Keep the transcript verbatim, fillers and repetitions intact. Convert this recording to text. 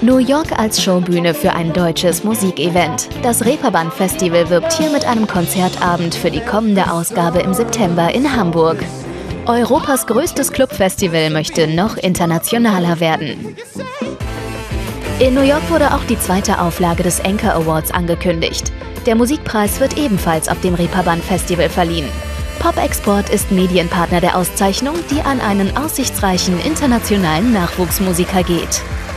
New York als Showbühne für ein deutsches Musikevent. Das Reeperbahn Festival wirbt hier mit einem Konzertabend für die kommende Ausgabe im September in Hamburg. Europas größtes Clubfestival möchte noch internationaler werden. In New York wurde auch die zweite Auflage des Anchor Awards angekündigt. Der Musikpreis wird ebenfalls auf dem Reeperbahn Festival verliehen. Pop-Export ist Medienpartner der Auszeichnung, die an einen aussichtsreichen internationalen Nachwuchsmusiker geht.